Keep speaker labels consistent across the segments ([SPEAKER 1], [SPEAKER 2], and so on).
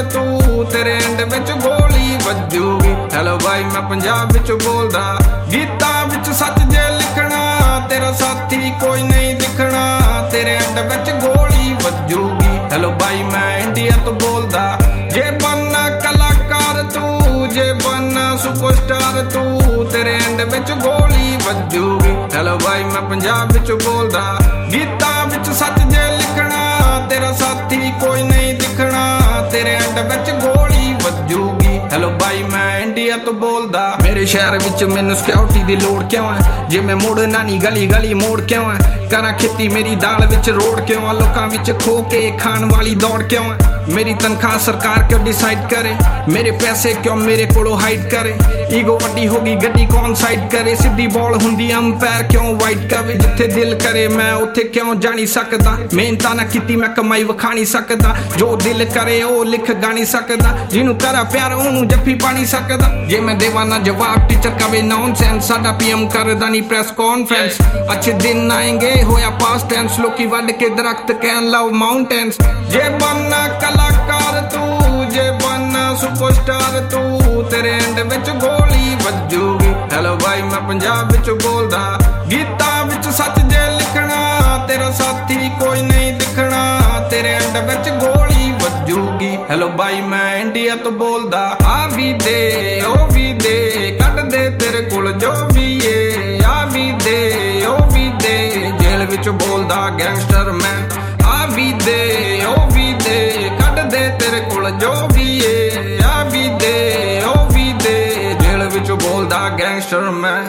[SPEAKER 1] Superstar ਤੂੰ, ਤੇਰੇ and ਵਿੱਚ ਗੋਲੀ ਵੱਜੂਗੀ। ਹੈਲੋ ਬਾਈ ਮੈਂ ਪੰਜਾਬ ਵਿੱਚ ਬੋਲਦਾ, ਗੀਤਾਂ ਵਿੱਚ ਸੱਚ ਜੇ ਲਿਖਣਾ, ਤੇਰਾ ਸਾਥੀ ਕੋਈ ਨਹੀਂ ਦਿਖਣਾ, ਤੇਰੇ ਐਂਡ ਵਿੱਚ ਗੋਲੀ ਵੱਜੂਗੀ। ਹੈਲੋ ਬਾਈ ਮੈਂ ਇੰਡੀਆ ਤੋਂ ਬੋਲਦਾ, ਜੇ ਬਣਨਾ ਕਲਾਕਾਰ ਤੂੰ, ਜੇ ਬਣਨਾ ਸੁਪਰਸਟਾਰ ਤੂੰ, ਤੇਰੇ ਐਂਡ ਵਿੱਚ ਗੋਲੀ ਵੱਜੂਗੀ। ਹੈਲੋ ਬਾਈ ਮੈਂ ਪੰਜਾਬ ਵਿੱਚ ਬੋਲਦਾ, ਗੀਤਾਂ ਵਿੱਚ ਸੱਚ ਜੇ ਲਿਖਣਾ, ਤੇਰਾ ਸਾਥੀ ਕੋਈ ਨਹੀਂ ਦਿਖਣਾ, ਤੇਰੇ ਐਂਡ ਵਿੱਚ ਗੋਲੀ ਵੱਜੂਗੀ। ਹੈਲੋ ਬਾਈ ਮੈਂ ਇੰਡੀਆ ਤੋਂ ਬੋਲਦਾ, ਮੇਰੇ ਸ਼ਹਿਰ ਵਿੱਚ ਮੈਨੂੰ ਸਿਕਿਉਰਿਟੀ ਦੀ ਲੋੜ ਕਿਉਂ ਹੈ, ਜੇ ਮੈਂ ਮੁੜਨਾ ਨਹੀਂ ਗਲੀ ਗਲੀ ਮੋੜ ਕਿਉਂ ਹੈ, ਕਰਾਂ ਖੇਤੀ ਮੇਰੀ ਦਾਲ ਵਿੱਚ ਰੋੜ ਕਿਉਂ ਆ, ਲੋਕਾਂ ਵਿੱਚ ਖੋ ਕੇ ਖਾਣ ਵਾਲੀ ਦੌੜ ਕਿਉਂ ਹੈ, ਮੇਰੀ ਤਨਖਾਹ ਸਰਕਾਰ ਕਿਉਂ ਡਿਸਾਈਡ ਕਰੇ, ਮੇਰੇ ਪੈਸੇ ਕਿਉਂ ਮੇਰੇ ਕੋਲੋਂ ਹਾਈਡ ਕਰੇ, ਈਗੋ ਵੱਡੀ ਹੋ ਗਈ ਗੱਡੀ ਕੌਣ ਸਾਈਡ ਕਰੇ, ਸਿੱਧੀ ਬੋਲ ਹੁੰਦੀ ਅੰਪਾਇਰ ਕਿਉਂ ਵਾਈਟ ਕਰੇ, ਜਿੱਥੇ ਦਿਲ ਕਰੇ ਮੈਂ ਉੱਥੇ ਕਿਉਂ ਜਾ ਨਹੀਂ ਸਕਦਾ, ਮਿਹਨਤਾਂ ਨਾ ਕੀਤੀ ਮੈਂ ਕਮਾਈ ਵਿਖਾ ਨਹੀਂ ਸਕਦਾ, ਜੋ ਦਿਲ ਕਰੇ ਉਹ ਲਿਖ ਗਾ ਨਹੀਂ ਸਕਦਾ, ਜਿਹਨੂੰ ਕਰਾਂ ਪਿਆਰ ਉਹਨੂੰ ਜੱਫੀ ਪਾ ਨਹੀਂ ਸਕਦਾ, ਜੇ ਮੈਂ ਦੇਵਾਂ ਨਾ ਜਵਾਬ ਟੀਚਰ ਕਵੇ ਨੌਨਸੈਂਸ, ਸਾਡਾ ਪੀਐਮ ਕਰਦਾ ਨਹੀਂ ਪ੍ਰੈਸ ਕਾਨਫਰੰਸ, ਅੱਛੇ ਦਿਨ ਆਏਂਗੇ ਹੋਇਆ ਪਾਸਟ ਟੈਂਸ, ਲੋਕੀ ਵੱਢ ਕੇ ਦਰਖਤ ਕਹਿਣ ਲਵ ਮਾਊਂਟੇਨਸ, ਜੇ ਬਣਨਾ ਕਲਾਕਾਰ ਤੂੰ, ਜੇ ਬਣਨਾ ਸੁਪਰਸਟਾਰ ਤੂੰ, ਤੇਰੇ ਐਂਡ ਵਿੱਚ ਗੋਲੀ ਵੱਜੂਗੀ। ਹੈਲੋ ਬਾਈ ਮੈਂ ਪੰਜਾਬ ਵਿੱਚ ਬੋਲਦਾ, ਗੀਤਾਂ ਵਿੱਚ ਸੱਚ ਜੇ ਲਿਖਣਾ, ਤੇਰਾ ਸਾਥੀ ਕੋਈ ਨਹੀਂ ਦਿਖਣਾ, ਤੇਰੇ ਐਂਡ ਵਿੱਚ ਗੋਲੀ ਵੱਜੂਗੀ। ਹੈਲੋ ਬਾਈ ਮੈਂ ਇੰਡੀਆ ਤੋਂ ਬੋਲਦਾ, ਆ ਵੀ ਦੇ ਉਹ ਵੀ ਦੇ, ਕੱਢ ਦੇ ਤੇਰੇ ਕੋਲ ਜੋ ਵੀ ਏ, ਆ ਵੀ ਦੇ ਉਹ ਵੀ ਦੇ, ਜੇਲ੍ਹ ਵਿੱਚ ਬੋਲਦਾ ਗੈਂਗਸਟਰ ਮੈਂ, ਆ ਵੀ ਦੇ ਉਹ ਵੀ ਦੇ, ਕੱਢ ਦੇ ਤੇਰੇ ਕੋਲ ਜੋ ਵੀ ਏ, ਆ ਵੀ ਦੇ ਉਹ ਵੀ ਦੇ, ਜੇਲ੍ਹ ਵਿੱਚ ਬੋਲਦਾ ਗੈਂਗਸਟਰ ਮੈਂ।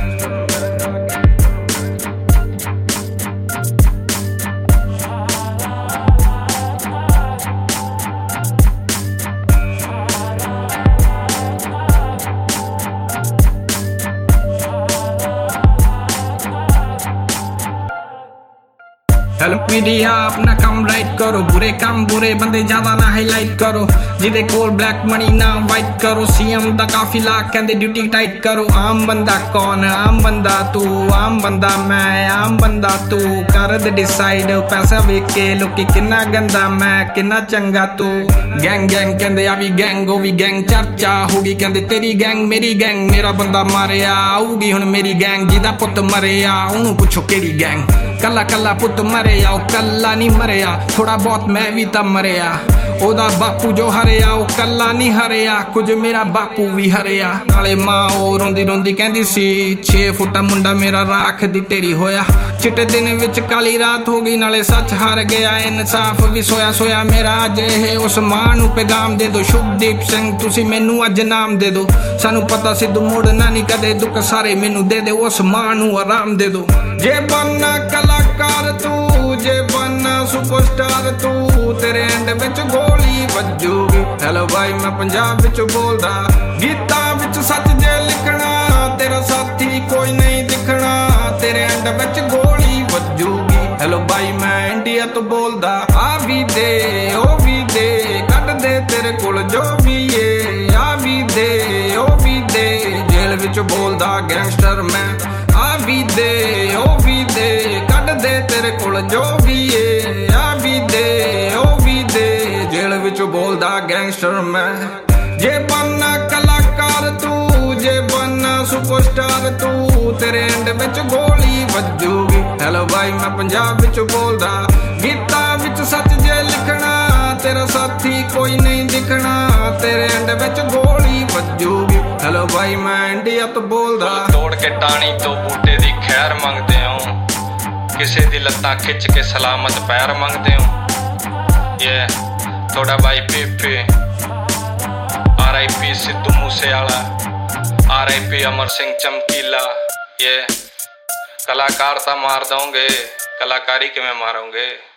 [SPEAKER 1] हेलो मीडिया अपना काम राइट करो, बुरे काम बुरे बंदे ज्यादा ना हाईलाइट करो, जिदे कोल ब्लैक मनी ना वाइट करो, सीएम दा काफिला कहंदे ड्यूटी टाइट करो, आम बंदा कौन, आम बंदा तू, आम बंदा मैं, आम बंदा तू, कर दे डिसाइड पैसा वेख के लोकी किन्ना गंदा मैं किन्ना चंगा तू, गैंग गैंग कहंदे आ भी गैंग ओ भी गैंग, चर्चा होगी कहंदे तेरी गैंग मेरी गैंग, मेरा बंदा मारिया आऊगी हुण मेरी गैंग, जिदा पुत मरिया ओनू पुछो केड़ी गैंग, कला कला पुत मरिया ਉਹ ਕੱਲਾ ਨਹੀਂ ਮਰਿਆ, ਥੋੜਾ ਬਹੁਤ ਮੈਂ ਵੀ ਤਾਂ ਮਰਿਆ, ਉਹਦਾ ਬਾਪੂ ਜੋ ਹਰਿਆ ਉਹ ਕੱਲਾ ਨਹੀਂ ਹਰਿਆ, ਕੁਝ ਮੇਰਾ ਬਾਪੂ ਵੀ ਹਰਿਆ, ਨਾਲੇ ਮਾਂ ਉਹ ਰੋਂਦੀ ਰੋਂਦੀ ਕਹਿੰਦੀ ਸੀ 6 ਫੁੱਟਾ ਮੁੰਡਾ ਮੇਰਾ ਰਾਖ ਦੀ ਢੇਰੀ ਹੋਇਆ, ਚਿੱਟੇ ਦਿਨ ਵਿੱਚ ਕਾਲੀ ਰਾਤ ਹੋ ਗਈ, ਨਾਲੇ ਸੱਚ ਹਾਰ ਗਿਆ, ਇਨਸਾਫ ਵੀ ਸੋਇਆ ਸੋਇਆ ਮੇਰਾ, ਅੱਜ ਇਹ ਉਸ ਮਾਂ ਨੂੰ ਪੈਗਾਮ ਦੇ ਦੋ, ਸ਼ੁਭਦੀਪ ਸਿੰਘ ਤੁਸੀਂ ਮੈਨੂੰ ਅੱਜ ਨਾਮ ਦੇ ਦੋ, ਸਾਨੂੰ ਪਤਾ ਸਿੱਧੂ ਮੋੜਨਾ ਨਹੀਂ ਕਦੇ, ਦੁੱਖ ਸਾਰੇ ਮੈਨੂੰ ਦੇ ਦੇ, ਉਸ ਮਾਂ ਨੂੰ ਆਰਾਮ ਦੇ ਦੋ, ਜੇ ਬਣਨਾ ਕਲਾਕਾਰ ਤੂੰ, ਜੇ ਬਣਨਾ ਸੁਪਰਸਟਾਰ ਤੂੰ, ਤੇਰੇ ਐਂਡ ਵਿੱਚ ਗੋਲੀ ਵੱਜੂਗੀ। ਹੈਲੋ ਬਾਈ ਮੈਂ ਪੰਜਾਬ ਵਿੱਚ ਬੋਲਦਾ, ਗੀਤਾਂ ਵਿੱਚ ਸੱਚ ਜੇ ਲਿਖਣਾ, ਤੇਰਾ ਸਾਥੀ ਕੋਈ ਨਹੀਂ ਦਿਖਣਾ, ਤੇਰੇ ਐਂਡ ਵਿੱਚ ਗੋਲੀ ਵੱਜੂਗੀ। ਹੈਲੋ ਬਾਈ ਮੈਂ ਇੰਡੀਆ ਤੋਂ ਬੋਲਦਾ, ਆ ਵੀ ਦੇ ਉਹ ਵੀ ਦੇ, ਕੱਢ ਦੇ ਤੇਰੇ ਕੋਲ ਜੋ ਵੀ ਏ, ਆ ਵੀ ਦੇ ਉਹ ਵੀ ਦੇ, ਜੇਲ੍ਹ ਵਿੱਚ ਬੋਲਦਾ ਗੈਂਗਸਟਰ ਮੈਂ, ਆ ਵੀ ਦੇ ਉਹ ਵੀ ਦੇ, ਕੱਢ ਦੇ ਤੇਰੇ ਕੋਲ ਜੋ ਵੀ ਏ, ਆ ਵੀ ਦੇ ਉਹ ਵੀ ਦੇ, ਜੇਲ੍ਹ ਵਿੱਚ ਬੋਲਦਾ ਗੈਂਗਸਟਰ ਮੈਂ, ਜੇ ਬਣਨਾ ਕਲਾਕਾਰ ਤੂੰ, ਜੇ ਬਣਨਾ ਸੁਪਰਸਟਾਰ ਤੂੰ, ਤੇਰੇ ਐਂਡ ਵਿੱਚ ਗੋਲੀ ਵੱਜੂਗੀ। ਹੈਲੋ ਬਾਈ ਮੈਂ ਪੰਜਾਬ ਵਿੱਚ ਬੋਲਦਾ, ਗੀਤਾਂ ਵਿੱਚ ਸੱਚ ਜੇ ਲਿਖਣਾ, ਤੇਰਾ ਸਾਥੀ ਕੋਈ ਨਹੀਂ ਦਿਖਣਾ, ਤੇਰੇ ਐਂਡ ਵਿੱਚ ਗੋਲੀ ਵੱਜੂਗੀ। ਹੈਲੋ ਬਾਈ ਮੈਂ ਇੰਡੀਆ ਤੋਂ ਬੋਲਦਾ,
[SPEAKER 2] ਤੋੜ ਕੇ ਟਾਣੀ ਤੋਂ ਬੂਟੇ ਦੀ ਖੈਰ ਮੰਗਦੇ ਹੋ, ਕਿਸੇ ਦੀ ਲੱਤਾਂ ਖਿੱਚ ਕੇ ਸਲਾਮਤ ਪੈਰ ਮੰਗਦੇ ਹੋ, ਯੇ ਤੁਹਾਡਾ ਬਾਈ ਪੀਪੀ, RIP ਸਿੱਧੂ ਮੂਸੇਵਾਲਾ, RIP ਅਮਰ ਸਿੰਘ ਚਮਕੀਲਾ, ये कलाकार ਤਾਂ ਮਾਰ ਦੋਗੇ, ਕਲਾਕਾਰੀ ਕਿਵੇਂ ਮਾਰੋਗੇ।